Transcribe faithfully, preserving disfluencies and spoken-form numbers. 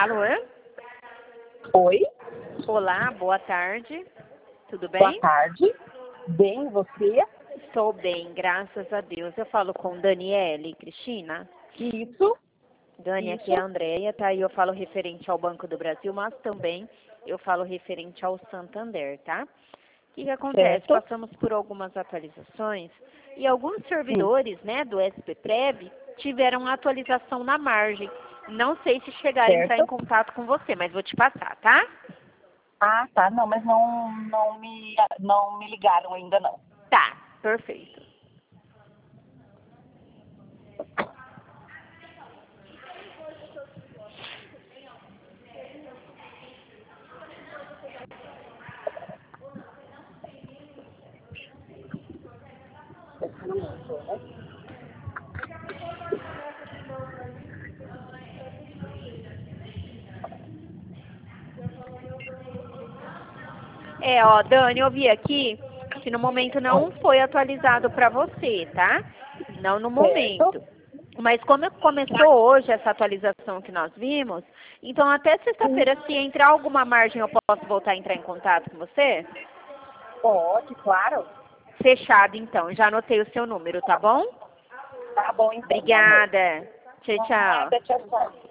Alô? Oi, Olá, boa tarde. Tudo boa bem? tarde. Bem, você? Estou bem, graças a Deus. Eu falo com Daniele, Cristina. Isso, Dani, aqui é isso. a Andréia, tá? E eu falo referente ao Banco do Brasil, mas também eu falo referente ao Santander, tá? O que que acontece? Certo. Passamos por algumas atualizações e alguns Sim, servidores, né, do S P Prev tiveram atualização na margem. Não sei se chegaram a entrar em certo. contato com você, mas vou te passar, tá? Ah, tá. Não, mas não, não, me, não me ligaram ainda, não. Tá, perfeito. É, ó, Dani, eu vi aqui que no momento não Oi. foi atualizado para você, tá? Não no Certo. momento. Mas como começou hoje essa atualização que nós vimos, então até Sim, sexta-feira, se entrar alguma margem, eu posso voltar a entrar em contato com você? pode, claro. Fechado, então. Já anotei o seu número, tá bom? Tá bom, então, meu amor. Obrigada. Tchau, tchau. Nada, tchau, tchau.